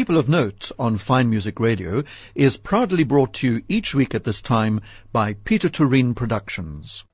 People of Note on Fine Music Radio is proudly brought to you each week at this time by Peter Turin Productions.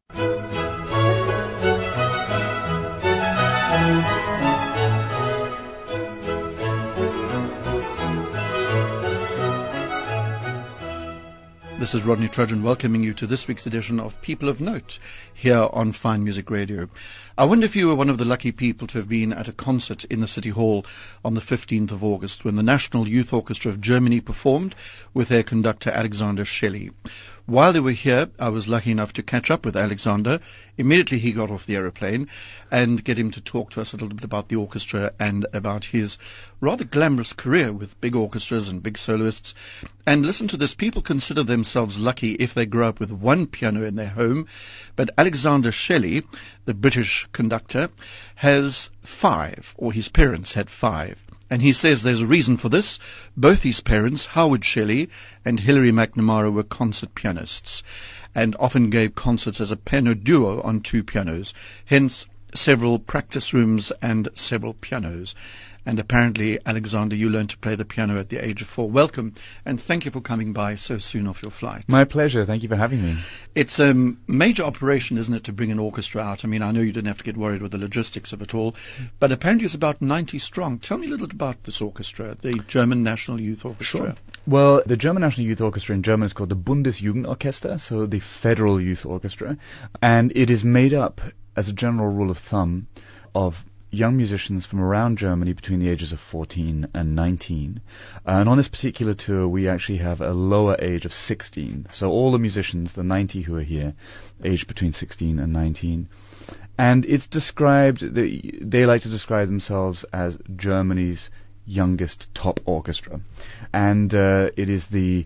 This is Rodney Trojan welcoming you to this week's edition of People of Note here on Fine Music Radio. I wonder if you were one of the lucky people to have been at a concert in the City Hall on the 15th of August when the National Youth Orchestra of Germany performed with their conductor Alexander Shelley. While they were here, I was lucky enough to catch up with Alexander. Immediately he got off the aeroplane and get him to talk to us a little bit about the orchestra and about his rather glamorous career with big orchestras and big soloists. And listen to this, people consider themselves lucky if they grow up with one piano in their home, but Alexander Shelley, the British conductor, has 5, or his parents had 5. And he says there's a reason for this. Both his parents, Howard Shelley and Hilary McNamara, were concert pianists and often gave concerts as a piano duo on 2 pianos, hence several practice rooms and several pianos. And apparently, Alexander, you learned to play the piano at the age of 4. Welcome, and thank you for coming by so soon off your flight. My pleasure. Thank you for having me. It's a major operation, isn't it, to bring an orchestra out? I mean, I know you didn't have to get worried with the logistics of it all, but apparently it's about 90 strong. Tell me a little bit about this orchestra, the German National Youth Orchestra. Sure. Well, the German National Youth Orchestra in German is called the Bundesjugendorchester, so the Federal Youth Orchestra, and it is made up, as a general rule of thumb, of young musicians from around Germany between the ages of 14 and 19. And on this particular tour, we actually have a lower age of 16. So all the musicians, the 90 who are here, aged between 16 and 19. And it's described, they like to describe themselves as Germany's youngest top orchestra. And it is the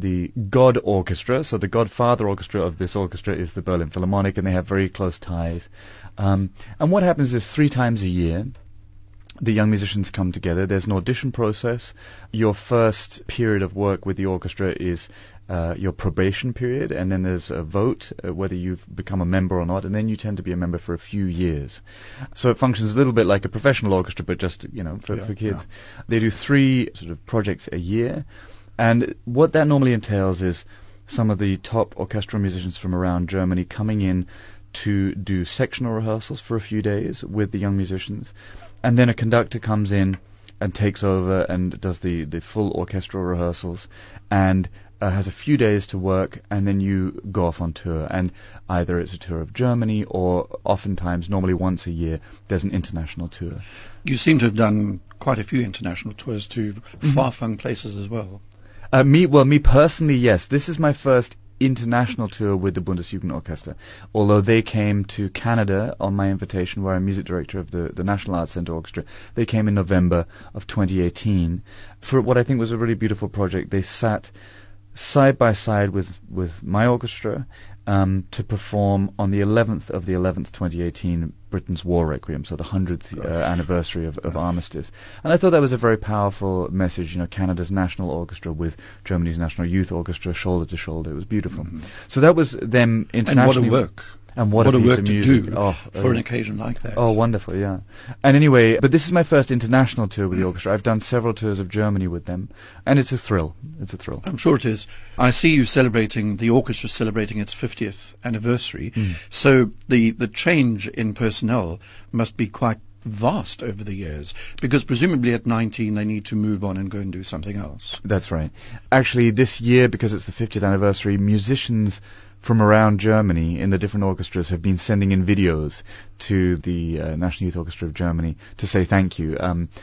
God Orchestra, so the godfather orchestra of this orchestra is the Berlin Philharmonic, and they have very close ties. And what happens is 3 times a year, the young musicians come together. There's an audition process. Your first period of work with the orchestra is your probation period, and then there's a vote whether you've become a member or not, and then you tend to be a member for a few years. So it functions a little bit like a professional orchestra, but just, for kids. Yeah. They do 3 sort of projects a year. And what that normally entails is some of the top orchestral musicians from around Germany coming in to do sectional rehearsals for a few days with the young musicians. And then a conductor comes in and takes over and does the full orchestral rehearsals and has a few days to work, and then you go off on tour. And either it's a tour of Germany or oftentimes, normally once a year, there's an international tour. You seem to have done quite a few international tours to far-flung places as well. Me personally, yes. This is my first international tour with the Bundesjugendorchester, although they came to Canada on my invitation, where I'm music director of the National Arts Centre Orchestra. They came in November of 2018 for what I think was a really beautiful project. They sat side by side with my orchestra to perform on the 11th of the 11th, 2018, Britain's War Requiem, so the 100th anniversary of Armistice. And I thought that was a very powerful message, Canada's national orchestra with Germany's National Youth Orchestra shoulder to shoulder. It was beautiful. So that was them internationally. And what a work. And what a piece work of to music. do for an occasion like that. Oh, wonderful, yeah. And anyway, but this is my first international tour with the orchestra. I've done several tours of Germany with them, and it's a thrill. It's a thrill. I'm sure it is. I see you the orchestra celebrating its 50th anniversary, so the change in personnel must be quite vast over the years, because presumably at 19 they need to move on and go and do something else. That's right. Actually, this year, because it's the 50th anniversary, musicians from around Germany in the different orchestras have been sending in videos to the National Youth Orchestra of Germany to say thank you.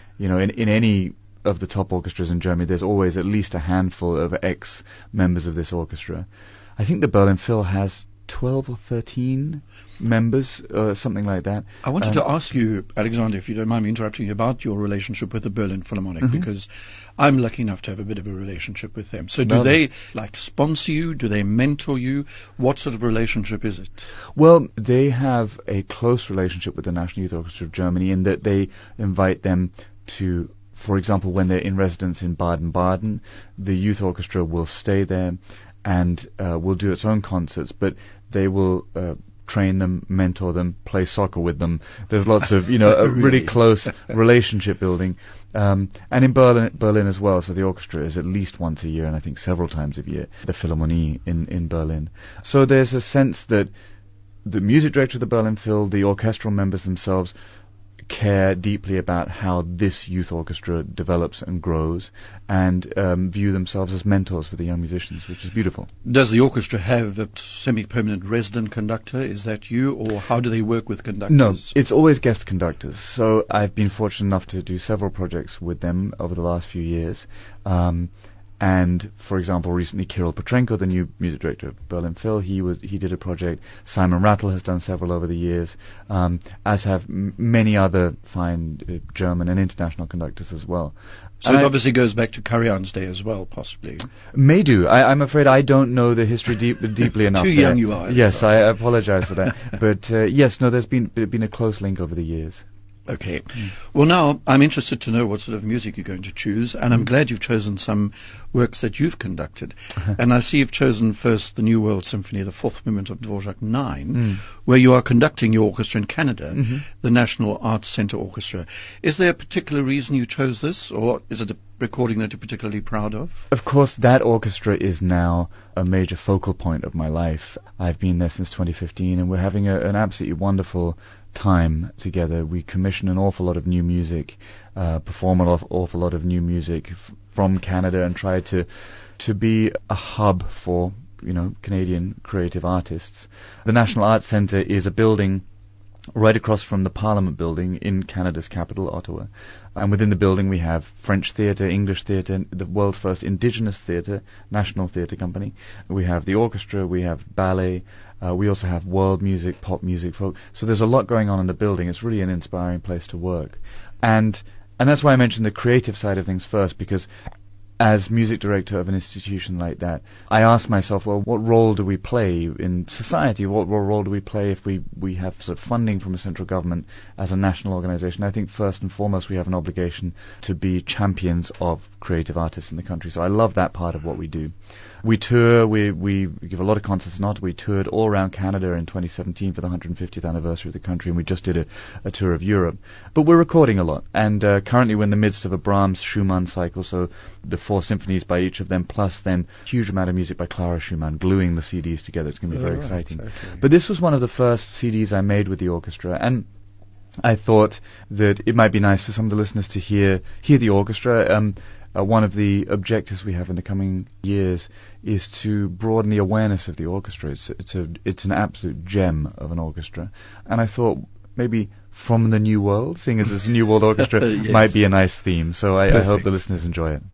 In any of the top orchestras in Germany, there's always at least a handful of ex-members of this orchestra. I think the Berlin Phil has 12 or 13 members, something like that. I wanted to ask you, Alexander, if you don't mind me interrupting you, about your relationship with the Berlin Philharmonic, because I'm lucky enough to have a bit of a relationship with them. So do they sponsor you? Do they mentor you? What sort of relationship is it? Well, they have a close relationship with the National Youth Orchestra of Germany in that they invite them to, for example, when they're in residence in Baden-Baden, the youth orchestra will stay there and will do its own concerts, but they will train them, mentor them, play soccer with them. There's lots of, a really close relationship building. And in Berlin as well, so the orchestra is at least once a year, and I think several times a year, the Philharmonie in Berlin. So there's a sense that the music director of the Berlin Phil, the orchestral members themselves, care deeply about how this youth orchestra develops and grows, and view themselves as mentors for the young musicians, which is beautiful. Does the orchestra have a semi-permanent resident conductor? Is that you, or how do they work with conductors? No, it's always guest conductors. So I've been fortunate enough to do several projects with them over the last few years. And, for example, recently Kirill Petrenko, the new music director of Berlin Phil, he did a project. Simon Rattle has done several over the years, as have many other fine German and international conductors as well. So it obviously goes back to Karajan's day as well, possibly. May do. I'm afraid I don't know the history deeply enough. Too young you are. Yes, I apologize for that. But yes, no, there's been a close link over the years. Okay. Well, now I'm interested to know what sort of music you're going to choose, and I'm glad you've chosen some works that you've conducted. And I see you've chosen first the New World Symphony, the fourth movement of Dvorak 9, where you are conducting your orchestra in Canada, the National Arts Centre Orchestra. Is there a particular reason you chose this, or is it a recording that you're particularly proud of? Of course, that orchestra is now a major focal point of my life. I've been there since 2015, and we're having an absolutely wonderful time together. We commission an awful lot of new music, perform an awful lot of new music from Canada, and try to be a hub for Canadian creative artists. The National Arts Centre is a building right across from the Parliament building in Canada's capital, Ottawa. And within the building we have French theatre, English theatre, the world's first indigenous theatre, National Theatre Company. We have the orchestra, we have ballet, we also have world music, pop music, folk. So there's a lot going on in the building. It's really an inspiring place to work. And that's why I mentioned the creative side of things first, because as music director of an institution like that, I ask myself, well, what role do we play in society? What role do we play if we have sort of funding from a central government as a national organization? I think first and foremost we have an obligation to be champions of creative artists in the country. So I love that part of what we do. We tour, we give a lot of concerts in Ottawa. We toured all around Canada in 2017 for the 150th anniversary of the country, and we just did a tour of Europe. But we're recording a lot, and currently we're in the midst of a Brahms Schumann cycle, so the 4 symphonies by each of them, plus then a huge amount of music by Clara Schumann, gluing the CDs together. It's going to be very exciting. Okay. But this was one of the first CDs I made with the orchestra, and I thought that it might be nice for some of the listeners to hear the orchestra. One of the objectives we have in the coming years is to broaden the awareness of the orchestra. It's an absolute gem of an orchestra, and I thought maybe From the New World, seeing as it's a New World Orchestra, yes, might be a nice theme. So I hope the listeners enjoy it.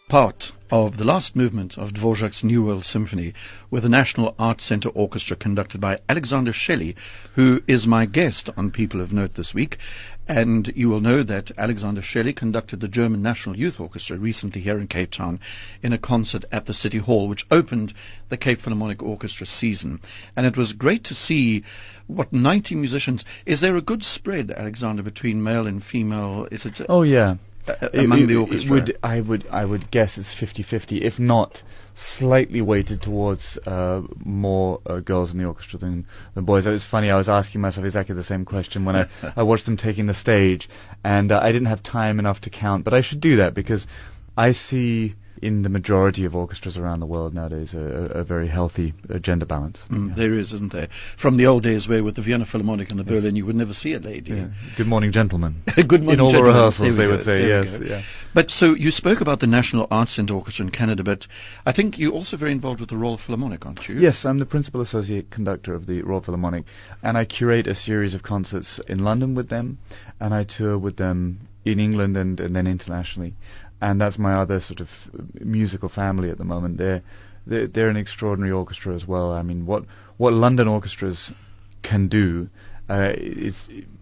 part of the last movement of Dvorak's New World Symphony with the National Arts Centre Orchestra conducted by Alexander Shelley, who is my guest on People of Note this week. And you will know that Alexander Shelley conducted the German National Youth Orchestra recently here in Cape Town in a concert at the City Hall, which opened the Cape Philharmonic Orchestra season. And it was great to see 90 musicians. Is there a good spread, Alexander, between male and female? Is it? Oh, yeah. Among the orchestra? I would guess it's 50-50, if not slightly weighted towards more girls in the orchestra than boys. It was funny, I was asking myself exactly the same question when I watched them taking the stage, and I didn't have time enough to count, but I should do that because I see in the majority of orchestras around the world nowadays a very healthy gender balance. There is, isn't there? From the old days where with the Vienna Philharmonic and the Berlin you would never see a lady. Yeah. Good morning, gentlemen. Good morning, in all gentlemen. The rehearsals they would say, yes. Yeah. But so you spoke about the National Arts Centre Orchestra in Canada, but I think you're also very involved with the Royal Philharmonic, aren't you? Yes, I'm the principal associate conductor of the Royal Philharmonic, and I curate a series of concerts in London with them, and I tour with them in England and then internationally. And that's my other sort of musical family at the moment. They're an extraordinary orchestra as well. I mean, what London orchestras can do is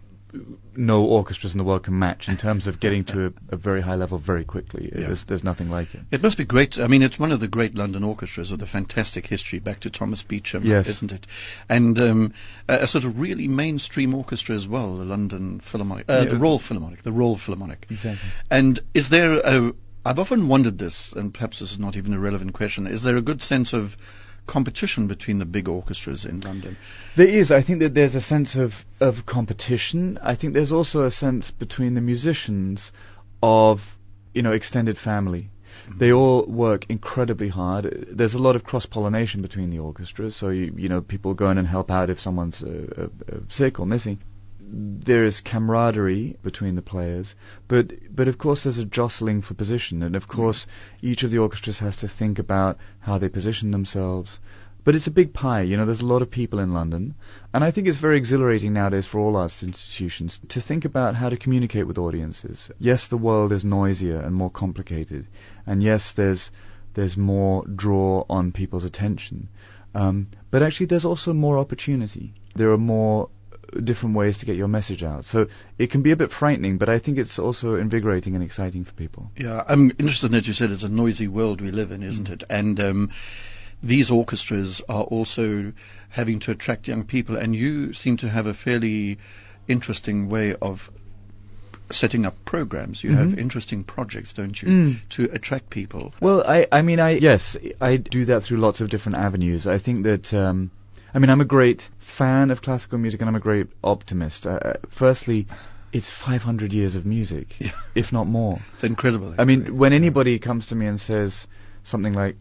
no orchestras in the world can match in terms of getting to a very high level very quickly. Yeah. There's nothing like it. It must be great. I mean, it's one of the great London orchestras with a fantastic history back to Thomas Beecham, yes. Isn't it? And a sort of really mainstream orchestra as well, the London Philharmonic, the Royal Philharmonic. Exactly. And is there I've often wondered this, and perhaps this is not even a relevant question, is there a good sense of competition between the big orchestras in London? There is. I think that there's a sense of competition. I think there's also a sense between the musicians of, extended family. Mm-hmm. They all work incredibly hard. There's a lot of cross-pollination between the orchestras, so people go in and help out if someone's sick or missing. There is camaraderie between the players, but of course there's a jostling for position, and of course each of the orchestras has to think about how they position themselves. But it's a big pie, there's a lot of people in London, and I think it's very exhilarating nowadays for all arts institutions to think about how to communicate with audiences. Yes, the world is noisier and more complicated, and yes, there's more draw on people's attention, but actually there's also more opportunity. There are more different ways to get your message out. So it can be a bit frightening, but I think it's also invigorating and exciting for people. Yeah, I'm interested that you said it's a noisy world we live in, isn't it? And these orchestras are also having to attract young people, and you seem to have a fairly interesting way of setting up programs. You have interesting projects, don't you, to attract people? Well, yes, I do that through lots of different avenues. I think that I'm a great fan of classical music, and I'm a great optimist. Firstly, it's 500 years of music, if not more. It's incredible. I mean, when anybody comes to me and says something like,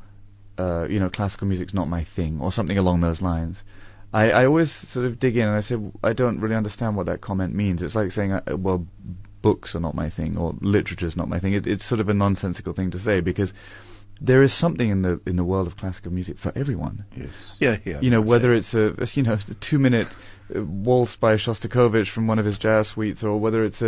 classical music's not my thing, or something along those lines, I always sort of dig in and I say, I don't really understand what that comment means. It's like saying, books are not my thing, or literature's not my thing. It's sort of a nonsensical thing to say, because there is something in the world of classical music for everyone. Yes. Yeah. Whether it's a 2-minute waltz by Shostakovich from one of his jazz suites, or whether it's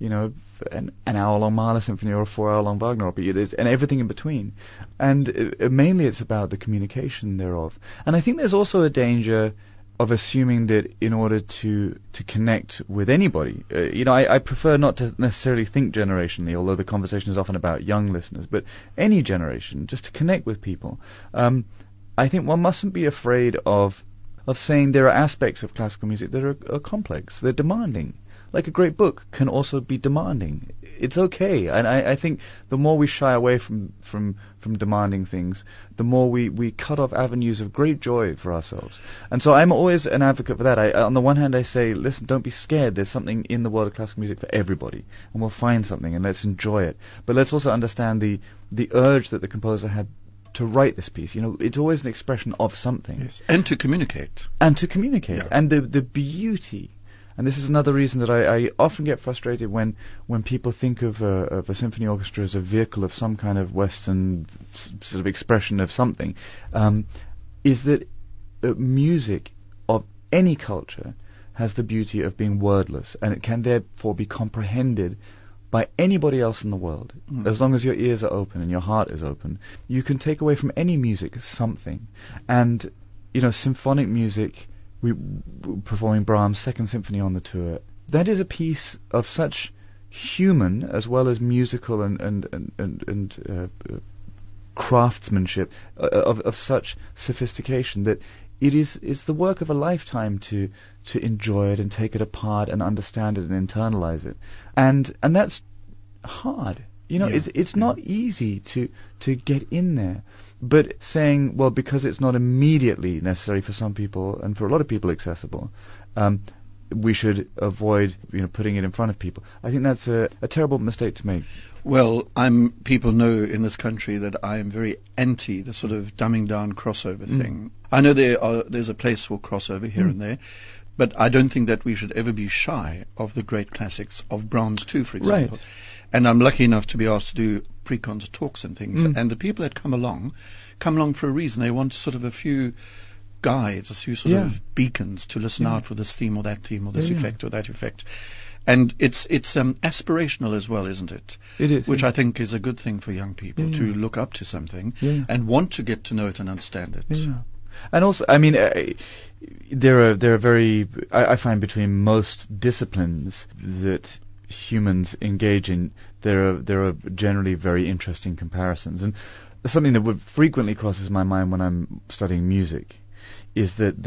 an hour-long Mahler symphony or a 4-hour-long Wagner opera, and everything in between. And mainly it's about the communication thereof. And I think there's also a danger of assuming that in order to connect with anybody, I prefer not to necessarily think generationally, although the conversation is often about young listeners, but any generation, just to connect with people. I think one mustn't be afraid of saying there are aspects of classical music that are complex, they're demanding. Like a great book can also be demanding. It's okay, and I think the more we shy away from demanding things, the more we cut off avenues of great joy for ourselves. And so I'm always an advocate for that. On the one hand, I say, listen, don't be scared. There's something in the world of classical music for everybody, and we'll find something, and let's enjoy it. But let's also understand the urge that the composer had to write this piece. It's always an expression of something. Yes. And to communicate. Yeah. And the beauty. And this is another reason that I often get frustrated when people think of a symphony orchestra as a vehicle of some kind of Western sort of expression of something, is that music of any culture has the beauty of being wordless, and it can therefore be comprehended by anybody else in the world, as long as your ears are open and your heart is open, you can take away from any music something. And, symphonic music, we performing Brahms' Second Symphony on the tour, that is a piece of such human as well as musical and craftsmanship, of such sophistication, that it's the work of a lifetime to enjoy it and take it apart and understand it and internalize it, and that's hard. It's not easy to get in there. But saying, well, because it's not immediately necessary for some people and for a lot of people accessible, we should avoid putting it in front of people. I think that's a terrible mistake to make. Well, people know in this country that I am very anti the sort of dumbing down crossover thing. I know there's a place for crossover here and there, but I don't think that we should ever be shy of the great classics of Brahms too, for example. Right. And I'm lucky enough to be asked to do pre-concert talks and things. And the people that come along for a reason. They want sort of a few guides, a few sort of beacons to listen out for this theme or that theme or this effect or that effect. And it's aspirational as well, isn't it? It is. Which I think is a good thing for young people to look up to something and want to get to know it and understand it. Yeah. And also, I mean, there are very, I find between most disciplines that humans engage in, there are generally very interesting comparisons. And something that would frequently crosses my mind when I'm studying music is that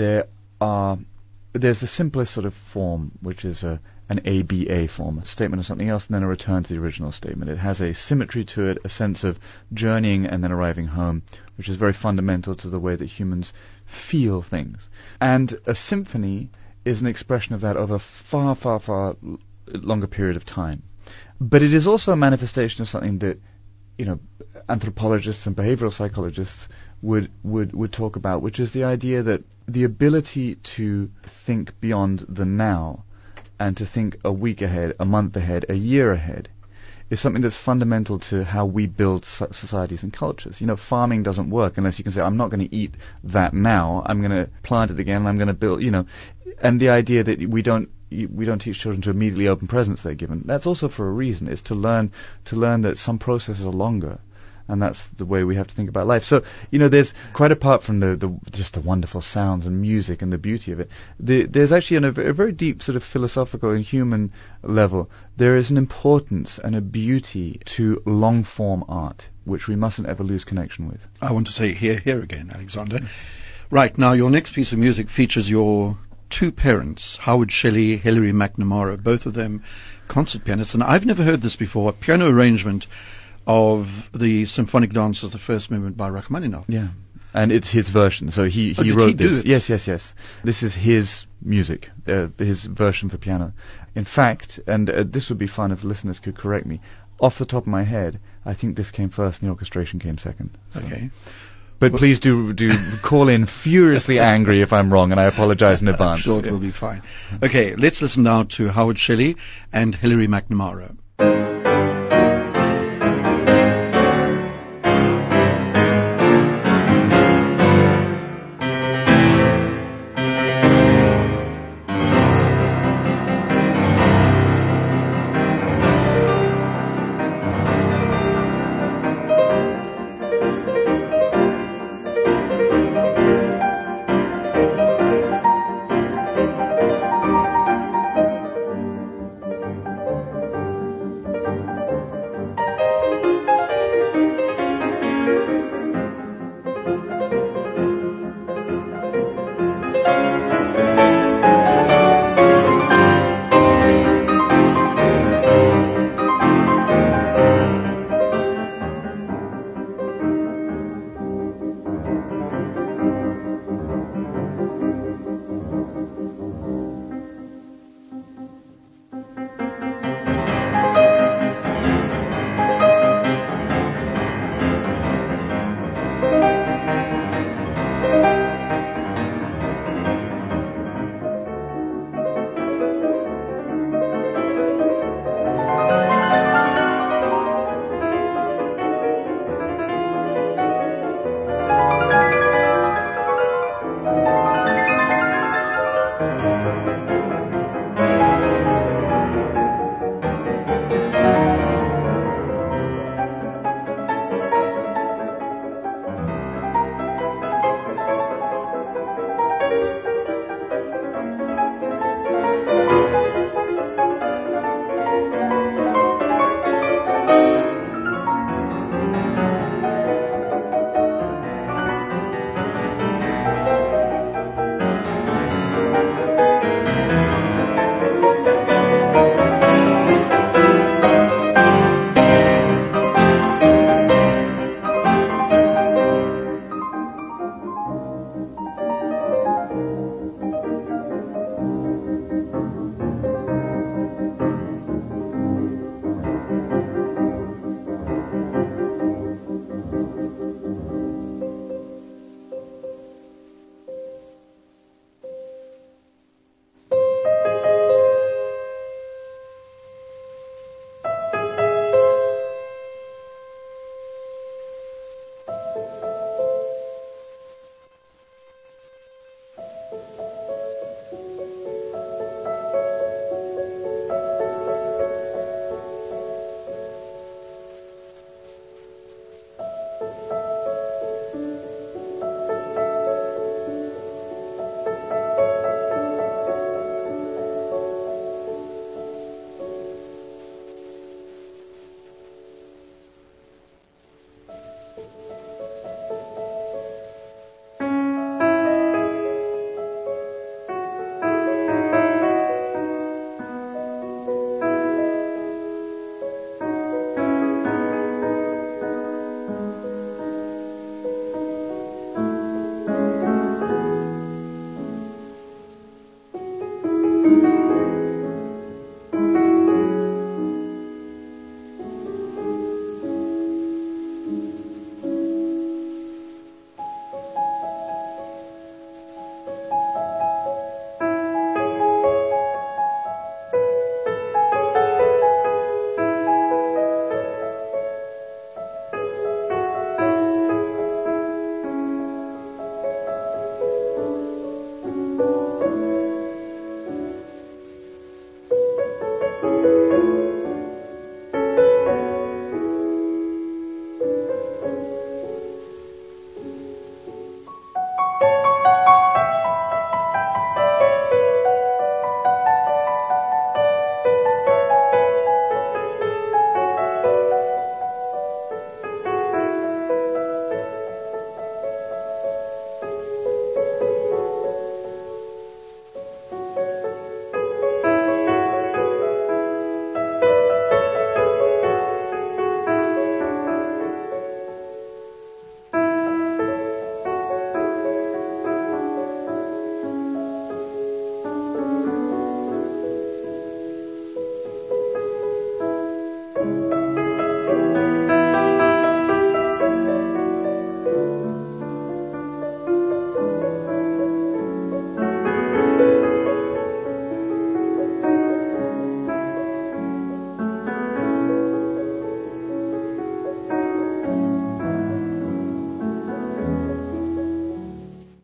there's the simplest sort of form, which is an ABA form, a statement of something else and then a return to the original statement. It has a symmetry to it, a sense of journeying and then arriving home, which is very fundamental to the way that humans feel things. And a symphony is an expression of that over a far, far, far longer period of time. But it is also a manifestation of something that, anthropologists and behavioral psychologists would talk about, which is the idea that the ability to think beyond the now and to think a week ahead, a month ahead, a year ahead is something that's fundamental to how we build societies and cultures. Farming doesn't work unless you can say, I'm not going to eat that now, I'm going to plant it again, and I'm going to build, and the idea that we don't teach children to immediately open presents they're given. That's also for a reason, is to learn that some processes are longer. And that's the way we have to think about life. So, there's, quite apart from just the wonderful sounds and music and the beauty of it, there's actually on a very deep sort of philosophical and human level, there is an importance and a beauty to long-form art, which we mustn't ever lose connection with. I want to say here again, Alexander. Right, now your next piece of music features your two parents, Howard Shelley, Hilary McNamara, both of them concert pianists. And I've never heard this before, a piano arrangement of the Symphonic Dances, the first movement by Rachmaninoff. Yeah, and it's his version. So he wrote this. Yes. This is his music, his version for piano. In fact, and this would be fun if listeners could correct me, off the top of my head, I think this came first and the orchestration came second. So. Okay. But please do call in furiously angry if I'm wrong, and I apologize in advance. I'm sure it will be fine. Okay, let's listen now to Howard Shelley and Hilary McNamara.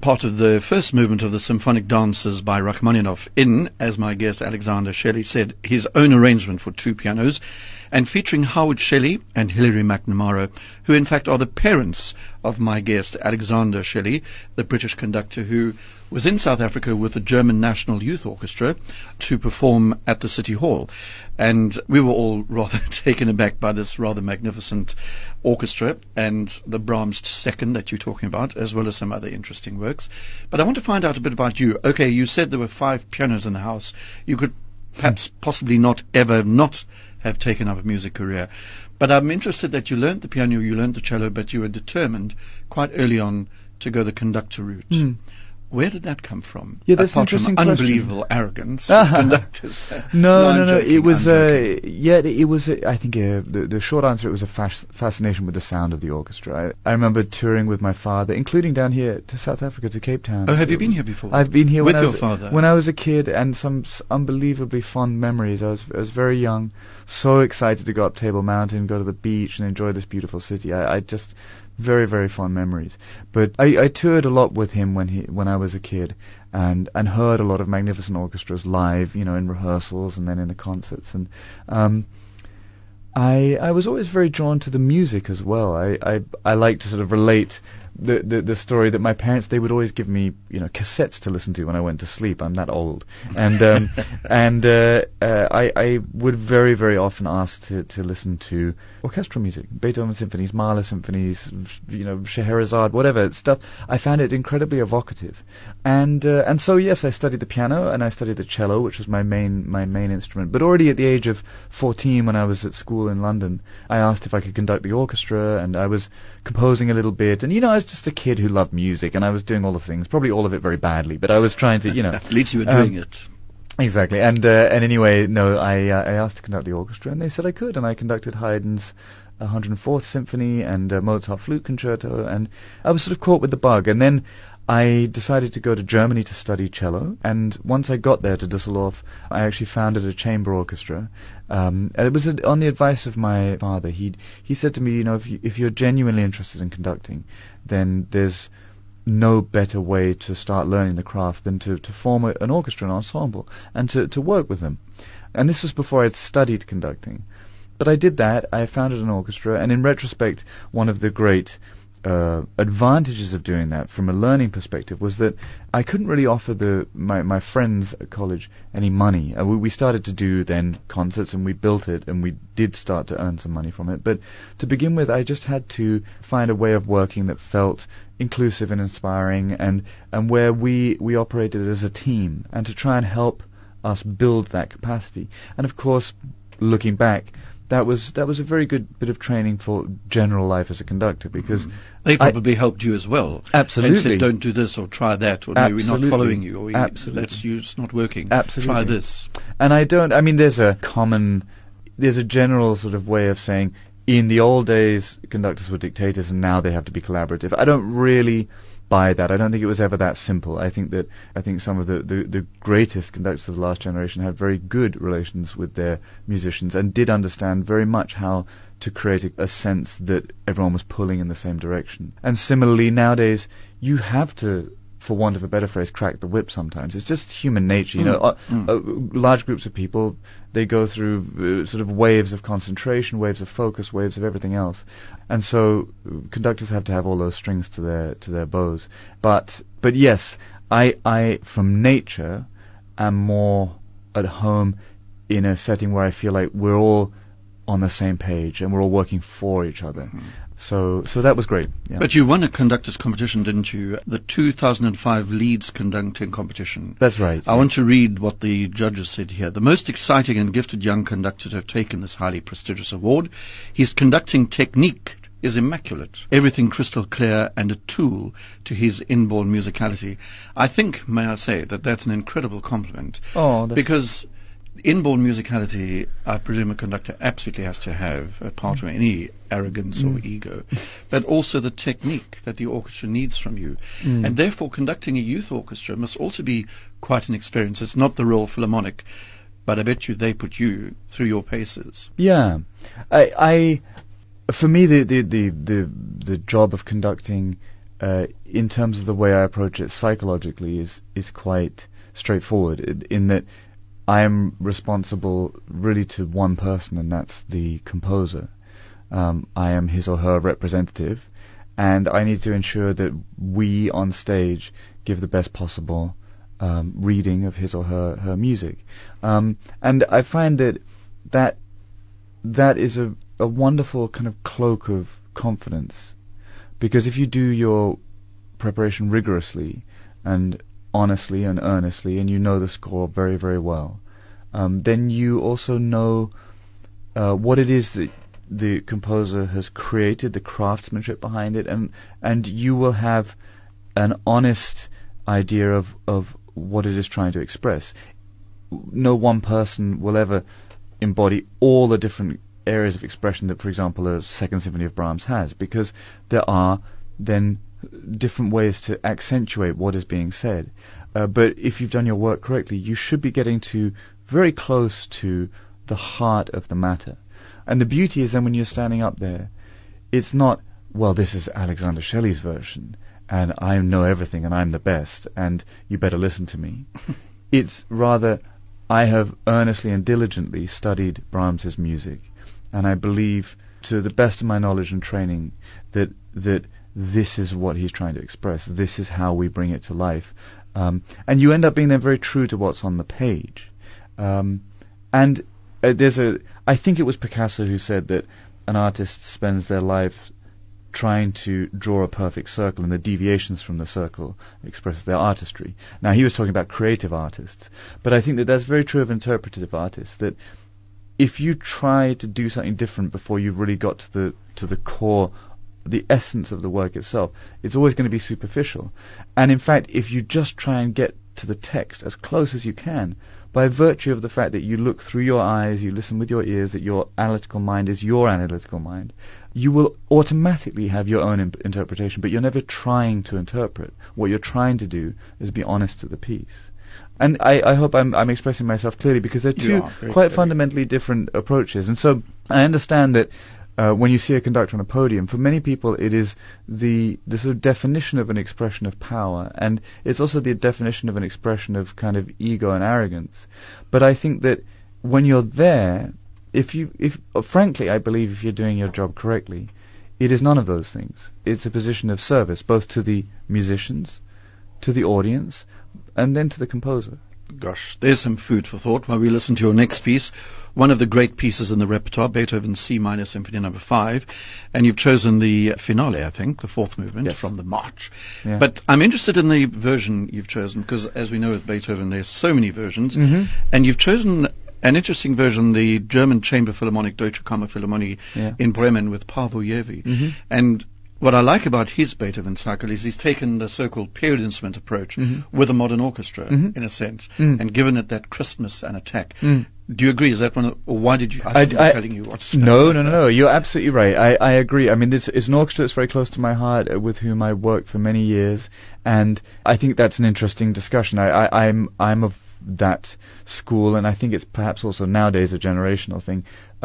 part of the first movement of the symphonic dances by Rachmaninoff in, as my guest Alexander Shelley said, his own arrangement for 2 pianos, and featuring Howard Shelley and Hilary McNamara, who in fact are the parents of my guest Alexander Shelley, the British conductor who was in South Africa with the German National Youth Orchestra to perform at the City Hall. And we were all rather taken aback by this rather magnificent orchestra and the Brahms second that you're talking about, as well as some other interesting works. But I want to find out a bit about you. Okay, you said there were 5 pianos in the house. You could perhaps possibly not ever not have taken up a music career. But I'm interested that you learned the piano, you learned the cello, but you were determined quite early on to go the conductor route. Where did that come from? Yeah, that's an Apart interesting from question. unbelievable arrogance of conductors. No. I'm joking, It was, I'm joking. it was. I think the short answer, it was a fascination with the sound of the orchestra. I remember touring with my father, including down here to South Africa, to Cape Town. Oh, have you been here before? I've been here with when your father? When I was a kid, and some unbelievably fond memories. I was very young, so excited to go up Table Mountain, go to the beach, and enjoy this beautiful city. I just very, very fond memories. But I toured a lot with him when I was a kid, and heard a lot of magnificent orchestras live, in rehearsals and then in the concerts. And I was always very drawn to the music as well. I like to sort of relate the story that my parents, they would always give me cassettes to listen to when I went to sleep. I'm that old, and I would very, very often ask to listen to orchestral music, Beethoven symphonies, Mahler symphonies, Scheherazade, whatever stuff. I found it incredibly evocative, and so yes, I studied the piano and I studied the cello, which was my main instrument. But already at the age of 14, when I was at school in London, I asked if I could conduct the orchestra, and I was composing a little bit, and I was just a kid who loved music, and I was doing all the things, probably all of it very badly, but I was trying to, At least you were doing it. Exactly, and anyway, no, I asked to conduct the orchestra, and they said I could, and I conducted Haydn's 104th Symphony and Mozart Flute Concerto, and I was sort of caught with the bug, and then I decided to go to Germany to study cello, and once I got there to Düsseldorf, I actually founded a chamber orchestra. And it was on the advice of my father. He said to me, if you're genuinely interested in conducting, then there's no better way to start learning the craft than to form an orchestra, an ensemble, and to work with them. And this was before I'd studied conducting. But I did that. I founded an orchestra, and in retrospect, one of the great advantages of doing that from a learning perspective was that I couldn't really offer my friends at college any money. We started to do then concerts, and we built it, and we did start to earn some money from it. But to begin with, I just had to find a way of working that felt inclusive and inspiring, and where we operated as a team, and to try and help us build that capacity. And of course, looking back, that was a very good bit of training for general life as a conductor, because they probably helped you as well. Absolutely. And said, don't do this, or try that, or no, we're not following you, or it's not working. Absolutely. Try this. And there's a general sort of way of saying, in the old days, conductors were dictators, and now they have to be collaborative. I don't really buy that. I don't think it was ever that simple. I think some of the greatest conductors of the last generation had very good relations with their musicians, and did understand very much how to create a sense that everyone was pulling in the same direction. And similarly, nowadays, you have to, for want of a better phrase, crack the whip sometimes. It's just human nature, large groups of people, they go through sort of waves of concentration, waves of focus, waves of everything else. And so conductors have to have all those strings to their bows. But yes, I from nature am more at home in a setting where I feel like we're all on the same page and we're all working for each other. So that was great. Yeah. But you won a conductors competition, didn't you? The 2005 Leeds conducting competition. That's right. I want to read what the judges said here. The most exciting and gifted young conductor to have taken this highly prestigious award. His conducting technique is immaculate. Everything crystal clear and a tool to his inborn musicality. I think, may I say, that's an incredible compliment. Because inborn musicality, I presume a conductor absolutely has to have, apart from any arrogance or ego, but also the technique that the orchestra needs from you. And therefore, conducting a youth orchestra must also be quite an experience. It's not the Royal Philharmonic, but I bet you they put you through your paces. Yeah. For me, the job of conducting in terms of the way I approach it psychologically, is quite straightforward, in that I am responsible really to one person, and that's the composer. I am his or her representative, and I need to ensure that we on stage give the best possible reading of his or her music. And I find that is a wonderful kind of cloak of confidence, because if you do your preparation rigorously and honestly and earnestly, and you know the score very, very well, then you also know what it is that the composer has created, the craftsmanship behind it, and you will have an honest idea of what it is trying to express. No one person will ever embody all the different areas of expression that, for example, a Second Symphony of Brahms has, because there are then different ways to accentuate what is being said. But if you've done your work correctly, you should be getting to very close to the heart of the matter. And the beauty is then when you're standing up there, it's not, well, this is Alexander Shelley's version, and I know everything, and I'm the best, and you better listen to me. It's rather, I have earnestly and diligently studied Brahms's music, and I believe, to the best of my knowledge and training, that this is what he's trying to express. This is how we bring it to life. And you end up being then very true to what's on the page. I think it was Picasso who said that an artist spends their life trying to draw a perfect circle, and the deviations from the circle express their artistry. Now, he was talking about creative artists, but I think that that's very true of interpretative artists, that if you try to do something different before you've really got to the core, the essence of the work itself, it's always going to be superficial. And in fact, if you just try and get to the text as close as you can, by virtue of the fact that you look through your eyes, you listen with your ears, that your analytical mind is your analytical mind, you will automatically have your own interpretation, but you're never trying to interpret. What you're trying to do is be honest to the piece. And I hope I'm expressing myself clearly, because they're two quite fundamentally different approaches. And so I understand that when you see a conductor on a podium, for many people it is the sort of definition of an expression of power, and it's also the definition of an expression of kind of ego and arrogance. But I think that when you're there, frankly, I believe if you're doing your job correctly, it is none of those things. It's a position of service, both to the musicians, to the audience, and then to the composer. Gosh, there's some food for thought while we listen to your next piece, one of the great pieces in the repertoire, Beethoven's C minor Symphony No. 5, and you've chosen the finale, I think, the fourth movement from the March. Yeah. But I'm interested in the version you've chosen, because as we know with Beethoven, there's so many versions, and you've chosen an interesting version, the German Chamber Philharmonic, Deutsche Kammerphilharmonie in Bremen with Paavo Järvi. And what I like about his Beethoven cycle is he's taken the so-called period instrument approach with a modern orchestra, in a sense, and given it that crispness and attack. Do you agree? Is that one? Or why did you? I'm telling you what's. No. You're absolutely right. I agree. I mean, it's an orchestra that's very close to my heart, with whom I worked for many years, and I think that's an interesting discussion. I'm of that school, and I think it's perhaps also nowadays a generational thing,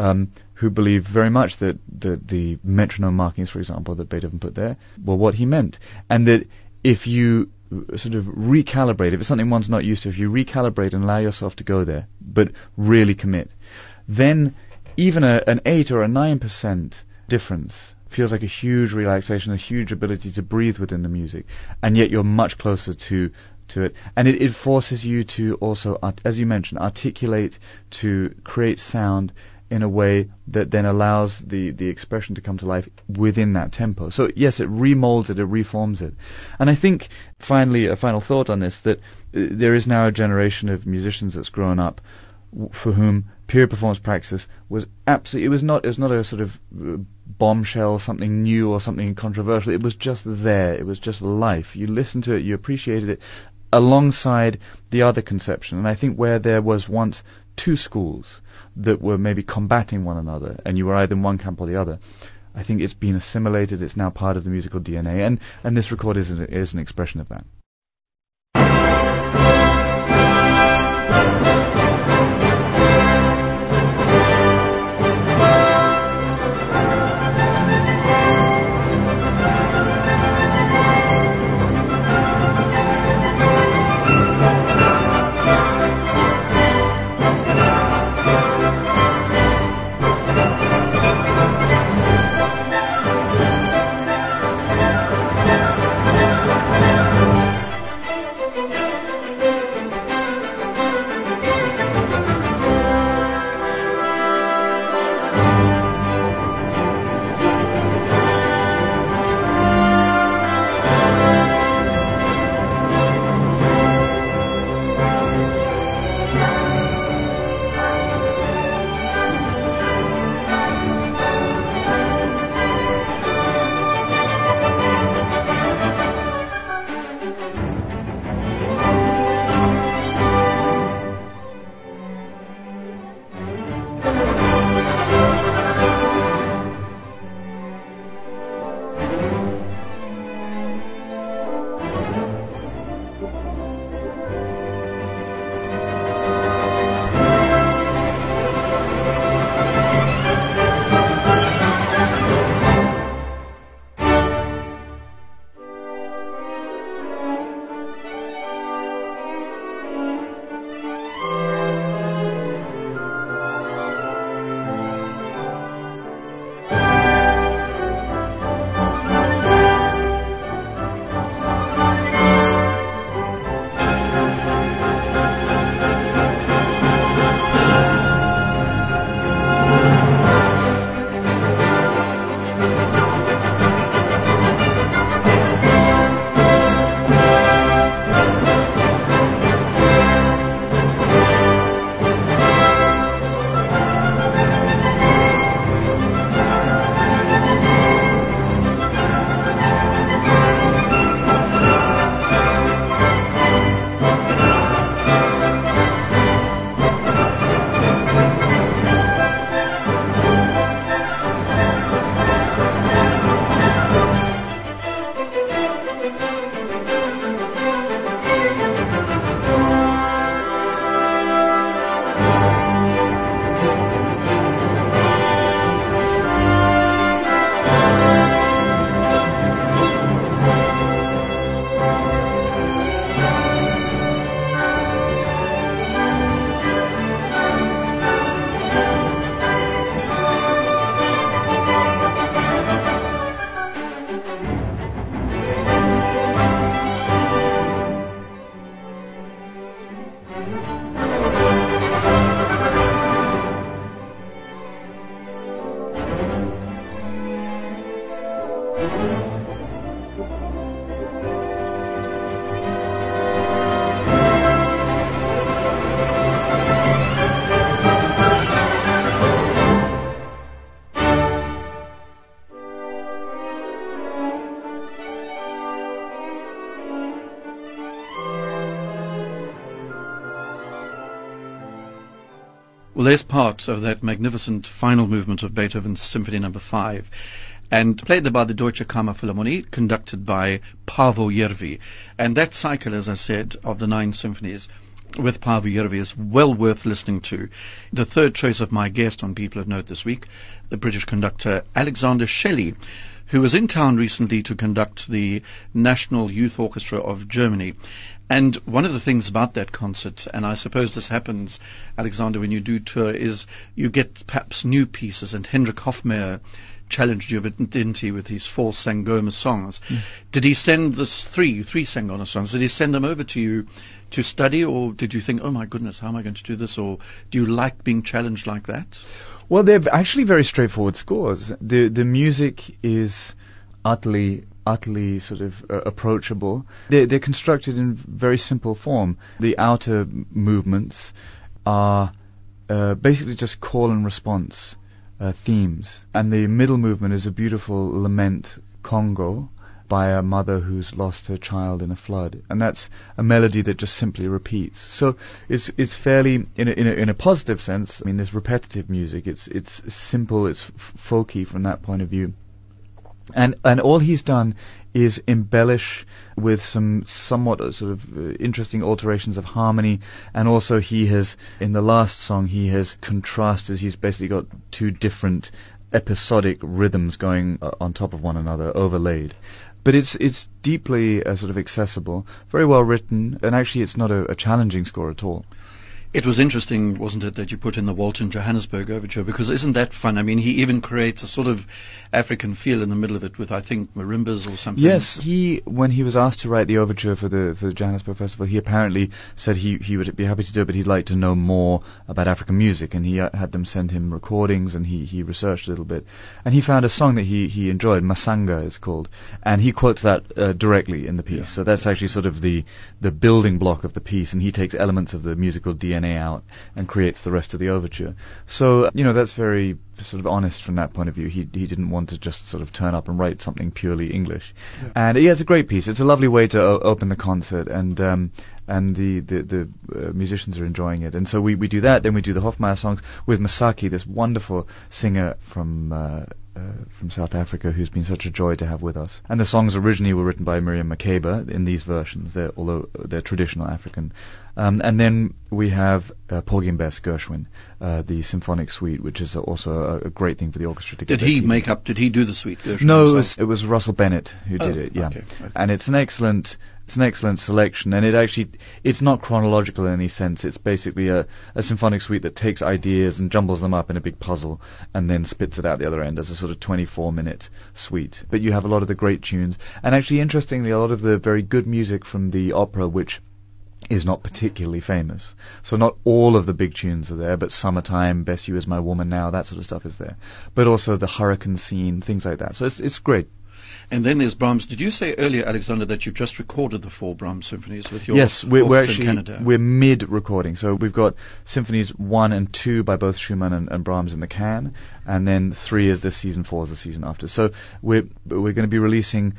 who believe very much that the metronome markings, for example, that Beethoven put there, were what he meant, and that if you sort of recalibrate, if it's something one's not used to, if you recalibrate and allow yourself to go there, but really commit, then even an 8 or a 9% difference feels like a huge relaxation, a huge ability to breathe within the music, and yet you're much closer to it. And it forces you to also, as you mentioned, articulate, to create sound in a way that then allows the expression to come to life within that tempo. So yes, it remolds it, it reforms it. And I think, finally, a final thought on this, that there is now a generation of musicians that's grown up for whom period performance practice was absolutely, it was not a sort of bombshell, something new or something controversial. It was just there. It was just life. You listened to it, you appreciated it alongside the other conception. And I think where there was once two schools that were maybe combating one another, and you were either in one camp or the other, I think it's been assimilated. It's now part of the musical DNA, and this record is an expression of that. Well, there's part of that magnificent final movement of Beethoven's Symphony No. 5, and played by the Deutsche Kammerphilharmonie, conducted by Paavo Järvi. And that cycle, as I said, of the 9 symphonies with Paavo Järvi is well worth listening to. The third choice of my guest on People of Note this week, the British conductor Alexander Shelley, who was in town recently to conduct the National Youth Orchestra of Germany. And one of the things about that concert, and I suppose this happens, Alexander, when you do tour, is you get perhaps new pieces, and Hendrik Hofmeyer challenged you a bit, didn't he, with his 4 Sangoma songs. Did he send this three Sangoma songs, did he send them over to you to study, or did you think, oh my goodness, how am I going to do this, or do you like being challenged like that? Well, they're actually very straightforward scores. The music is utterly sort of approachable. They're constructed in very simple form. The outer movements are basically just call and response themes, and the middle movement is a beautiful lament Congo by a mother who's lost her child in a flood, and that's a melody that just simply repeats. So it's fairly in a positive sense. I mean, there's repetitive music. It's simple. It's folky from that point of view. And all he's done is embellish with some somewhat sort of interesting alterations of harmony, and also he has, in the last song, he has contrasted. He's basically got 2 different episodic rhythms going on top of one another, overlaid. But it's deeply sort of accessible, very well written, and actually it's not a challenging score at all. It was interesting, wasn't it, that you put in the Walton Johannesburg Overture, because isn't that fun? I mean, he even creates a sort of African feel in the middle of it with, I think, marimbas or something. Yes, when he was asked to write the overture for the Johannesburg Festival, he apparently said he would be happy to do it, but he'd like to know more about African music, and he had them send him recordings, and he researched a little bit, and he found a song that he enjoyed, Masanga it's called, and he quotes that directly in the piece. So that's actually sort of the building block of the piece, and he takes elements of the musical DNA out and creates the rest of the overture. So, that's very sort of honest from that point of view. He didn't want to just sort of turn up and write something purely English. Yeah. And it's a great piece. It's a lovely way to open the concert, and the musicians are enjoying it. And so we do that, then we do the Hofmeyer songs with Masaki, this wonderful singer from South Africa, who's been such a joy to have with us. And the songs originally were written by Miriam Makeba in these versions, although they're traditional African. And then we have Porgy Bess Gershwin, the symphonic suite, which is also a great thing for the orchestra to get. Did he do the suite, Gershwin? No, it was Russell Bennett who did it. Yeah, okay. And it's an excellent selection, and it's not chronological in any sense. It's basically a symphonic suite that takes ideas and jumbles them up in a big puzzle and then spits it out the other end as a sort of 24-minute suite. But you have a lot of the great tunes, and actually, interestingly, a lot of the very good music from the opera, which is not particularly famous. So not all of the big tunes are there, but Summertime, Bess You Is My Woman Now, that sort of stuff is there. But also the hurricane scene, things like that. So it's great. And then there's Brahms. Did you say earlier, Alexander, that you've just recorded the 4 Brahms symphonies with your Yes, we're actually in Canada? We're mid-recording. So we've got symphonies 1 and 2 by both Schumann and Brahms in the can, and then 3 is this season, 4 is the season after. So we're going to be releasing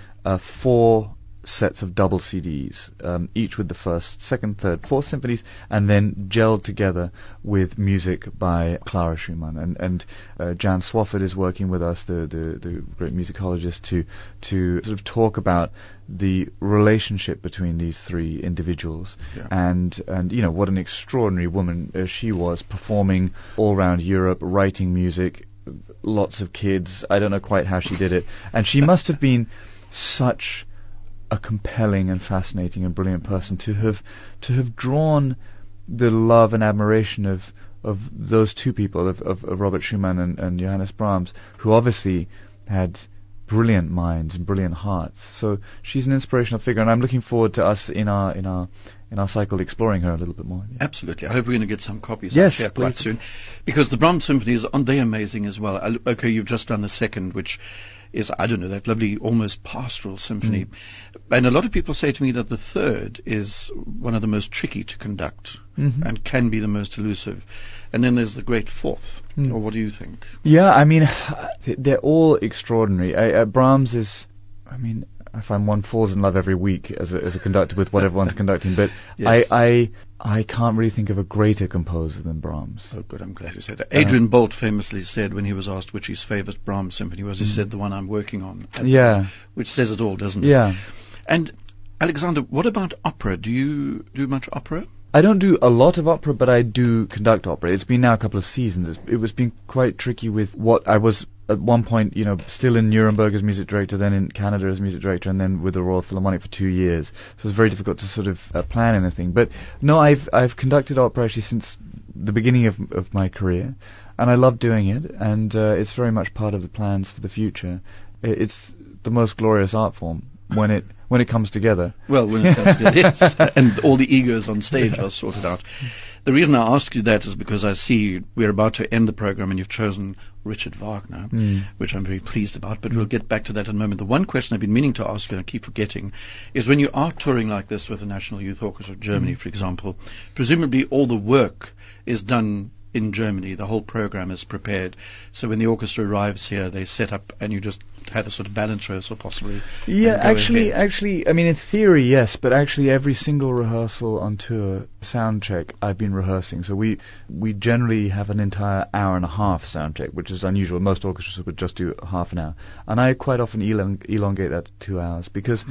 4 sets of double CDs, each with the first, second, third, fourth symphonies, and then gelled together with music by Clara Schumann. And Jan Swofford is working with us, the great musicologist, to sort of talk about the relationship between these 3 individuals, and what an extraordinary woman she was, performing all around Europe, writing music, lots of kids. I don't know quite how she did it, and she must have been such a compelling and fascinating and brilliant person to have drawn the love and admiration of those 2 people, of Robert Schumann and Johannes Brahms, who obviously had brilliant minds and brilliant hearts. So she's an inspirational figure, and I'm looking forward to us in our cycle exploring her a little bit more. Yeah. Absolutely. I hope we're going to get some copies yes, out quite soon, because the Brahms symphonies, aren't they amazing as well? Okay, you've just done the second, which is, I don't know, that lovely, almost pastoral symphony. And a lot of people say to me that the third is one of the most tricky to conduct and can be the most elusive. And then there's the great fourth. Or what do you think? Yeah, I mean, they're all extraordinary. Brahms is I mean, I find one falls in love every week as a conductor with whatever one's conducting, but Yes. I can't really think of a greater composer than Brahms. Oh, good. I'm glad you said that. Adrian Bolt famously said when he was asked which his favourite Brahms symphony was, he said the one I'm working on. Yeah. Which says it all, doesn't it? Yeah. And Alexander, what about opera? Do you do much opera? I don't do a lot of opera, but I do conduct opera. It's been now a couple of seasons. It was been quite tricky with what I was at one point, still in Nuremberg as music director, then in Canada as music director, and then with the Royal Philharmonic for 2 years. So it was very difficult to sort of plan anything. But no, I've conducted opera actually since the beginning of my career, and I love doing it, and it's very much part of the plans for the future. It's the most glorious art form when it comes together. Well, when it comes to it, yes. And all the egos on stage are sorted out. The reason I ask you that is because I see we're about to end the program and you've chosen Richard Wagner, which I'm very pleased about, but we'll get back to that in a moment. The one question I've been meaning to ask you, and I keep forgetting, is when you are touring like this with the National Youth Orchestra of Germany, for example, presumably all the work is done in Germany. The whole program is prepared. So when the orchestra arrives here, they set up and you just have a sort of balance rehearsal possibly. Yeah, actually, I mean, in theory, yes, but actually every single rehearsal on tour, sound check, I've been rehearsing. So we generally have an entire hour and a half sound check, which is unusual. Most orchestras would just do half an hour. And I quite often elongate that to 2 hours because,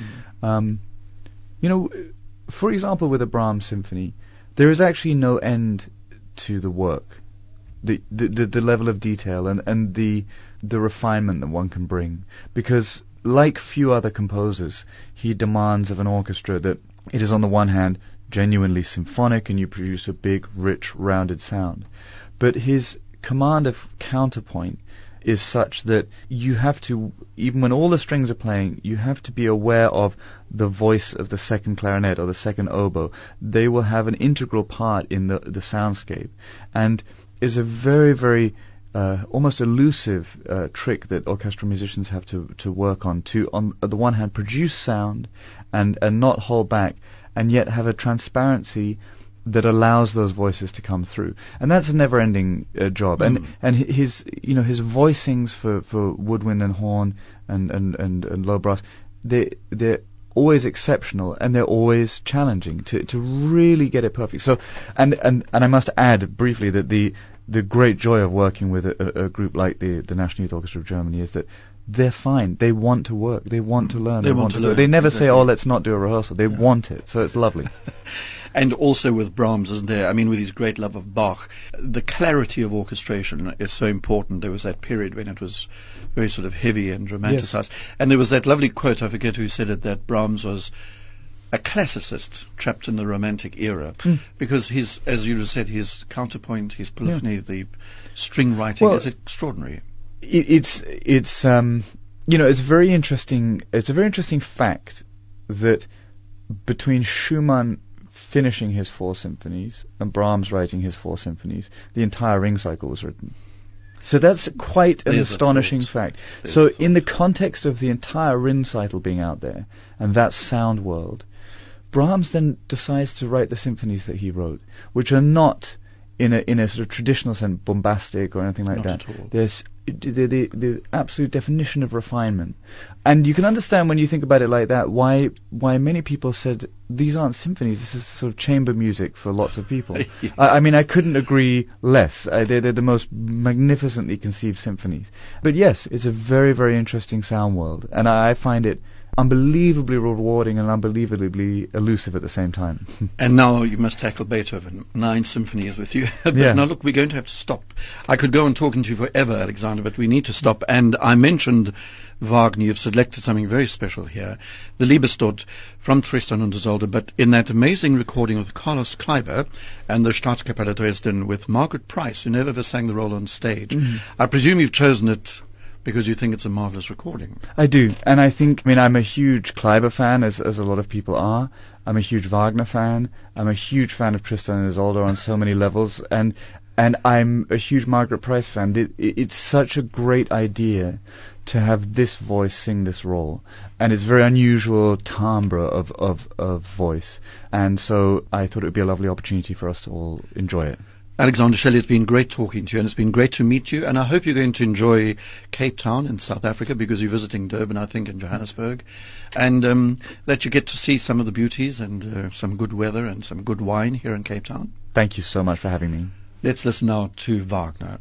for example, with a Brahms symphony, there is actually no end to the work, the level of detail and the refinement that one can bring, because like few other composers, he demands of an orchestra that it is on the one hand genuinely symphonic and you produce a big, rich, rounded sound, but his command of counterpoint is such that you have to, even when all the strings are playing, you have to be aware of the voice of the second clarinet or the second oboe. They will have an integral part in the soundscape, and is a very, very almost elusive trick that orchestral musicians have to work on the one hand, produce sound and not hold back, and yet have a transparency that allows those voices to come through, and that's a never-ending job. And his voicings for woodwind and horn and low brass, they're always exceptional, and they're always challenging to really get it perfect. So, and I must add briefly that the great joy of working with a group like the National Youth Orchestra of Germany is that they're fine. They want to work. They want to learn. They want to learn. They never say, "Oh, let's not do a rehearsal." They want it, so it's lovely. And also with Brahms, isn't there? I mean, with his great love of Bach, the clarity of orchestration is so important. There was that period when it was very sort of heavy and romanticized. Yes. And there was that lovely quote, I forget who said it, that Brahms was a classicist trapped in the Romantic era, because his, as you said, his counterpoint, his polyphony, the string writing is extraordinary. It's very interesting. It's a very interesting fact that between Schumann finishing his 4 symphonies and Brahms writing his 4 symphonies, the entire Ring cycle was written. So that's quite an astonishing fact. So in the context of the entire Ring cycle being out there and that sound world, Brahms then decides to write the symphonies that he wrote, which are not in a sort of traditional sense bombastic or anything like not that. At all. There's the absolute definition of refinement, and you can understand when you think about it like that why many people said these aren't symphonies, this is sort of chamber music for lots of people. Yeah. I mean, I couldn't agree less. They're the most magnificently conceived symphonies. But yes, it's a very, very interesting sound world, and I find it unbelievably rewarding and unbelievably elusive at the same time. And now you must tackle Beethoven. 9 symphonies with you. But now look, we're going to have to stop. I could go on talking to you forever, Alexander, but we need to stop. And I mentioned Wagner. You've selected something very special here. The Liebestod from Tristan und Isolde, but in that amazing recording of Carlos Kleiber and the Staatskapelle Dresden with Margaret Price, who never ever sang the role on stage. I presume you've chosen it because you think it's a marvelous recording. I do, and I'm a huge Kleiber fan, as a lot of people are. I'm a huge Wagner fan. I'm a huge fan of Tristan and Isolde on so many levels, and I'm a huge Margaret Price fan. It's such a great idea to have this voice sing this role, and it's very unusual timbre of voice, and so I thought it would be a lovely opportunity for us to all enjoy it. Alexander Shelley, it's been great talking to you, and it's been great to meet you, and I hope you're going to enjoy Cape Town in South Africa, because you're visiting Durban, I think, and Johannesburg, and that you get to see some of the beauties and some good weather and some good wine here in Cape Town. Thank you so much for having me. Let's listen now to Wagner.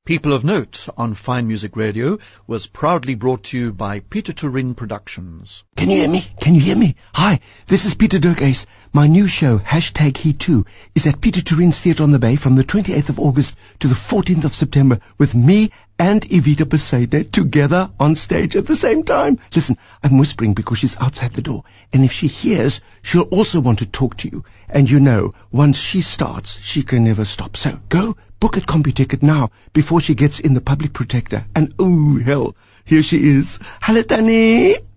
People of Note on Fine Music Radio was proudly brought to you by Peter Turin Productions. Can you hear me? Can you hear me? Hi, this is Peter Dirk Ace. My new show, #He2, is at Peter Turin's Theatre on the Bay from the 28th of August to the 14th of September with me and Evita Besaide together on stage at the same time. Listen, I'm whispering because she's outside the door, and if she hears, she'll also want to talk to you. And you know, once she starts, she can never stop. So go, book at CompuTicket now, before she gets in the public protector. And oh, hell, here she is. Hello, Danny.